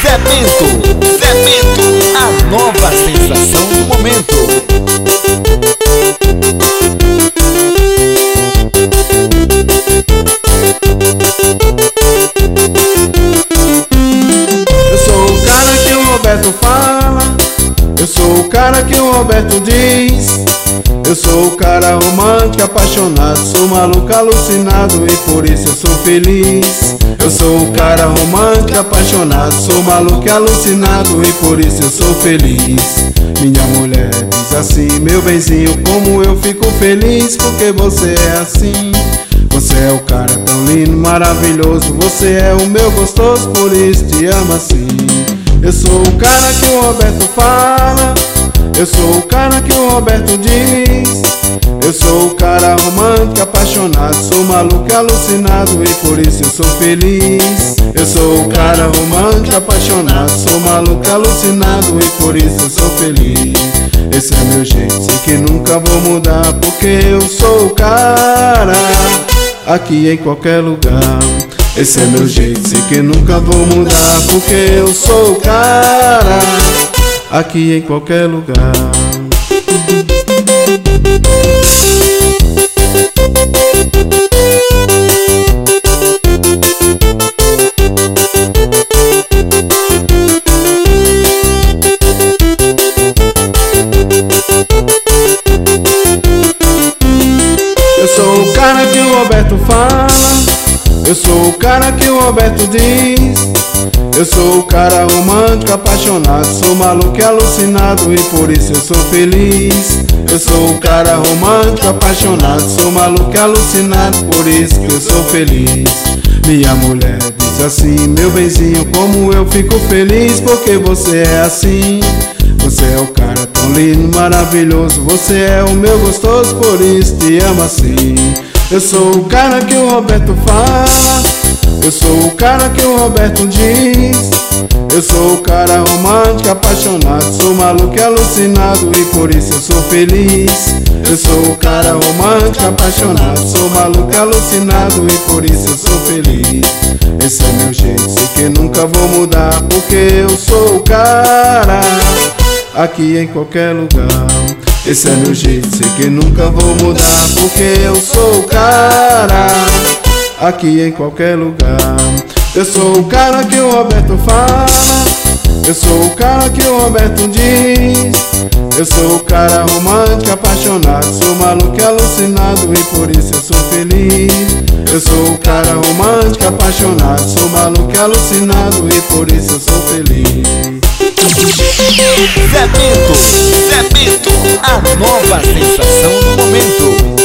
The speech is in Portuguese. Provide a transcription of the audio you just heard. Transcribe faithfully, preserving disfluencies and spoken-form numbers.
Zé Bento, Zé Bento, a nova sensação do momento. Eu sou o cara que o Roberto fala, eu sou o cara que o Roberto diz. Eu sou o cara romântico, apaixonado, sou maluco, alucinado e por isso eu sou feliz. Eu sou o cara romântico, apaixonado, sou maluco e alucinado e por isso eu sou feliz. Minha mulher diz assim: meu benzinho, como eu fico feliz porque você é assim. Você é o cara tão lindo, maravilhoso, você é o meu gostoso, por isso te amo assim. Eu sou o cara que o Roberto fala, eu sou o cara que o Roberto diz. Eu sou o cara romântico, apaixonado, sou maluco e alucinado e por isso eu sou feliz. Eu sou o cara romântico, apaixonado, sou maluco e alucinado e por isso eu sou feliz. Esse é meu jeito, sei que nunca vou mudar porque eu sou o cara aqui em qualquer lugar. Esse é meu jeito, sei que nunca vou mudar porque eu sou o cara aqui em qualquer lugar. Eu sou o cara que o Roberto fala, eu sou o cara que o Roberto diz. Eu sou o cara romântico, apaixonado, sou maluco e alucinado e por isso eu sou feliz. Eu sou o cara romântico, apaixonado, sou maluco e alucinado, por isso que eu sou feliz. Minha mulher diz assim: meu benzinho, como eu fico feliz porque você é assim. Você é o cara tão lindo, maravilhoso, você é o meu gostoso, por isso te amo assim. Eu sou o cara que o Roberto fala, eu sou o cara que o Roberto diz. Eu sou o cara romântico, apaixonado, sou maluco e alucinado e por isso eu sou feliz. Eu sou o cara romântico, apaixonado, sou maluco e alucinado e por isso eu sou feliz. Esse é meu jeito, sei que nunca vou mudar porque eu sou o cara aqui em qualquer lugar. Esse é meu jeito, sei que nunca vou mudar porque eu sou o cara aqui em qualquer lugar. Eu sou o cara que o Roberto fala, eu sou o cara que o Roberto diz. Eu sou o cara romântico, apaixonado, sou maluco e alucinado e por isso eu sou feliz. Eu sou o cara romântico, apaixonado, sou maluco e alucinado e por isso eu sou feliz. Zé Bento, Zé Bento, a nova sensação do momento.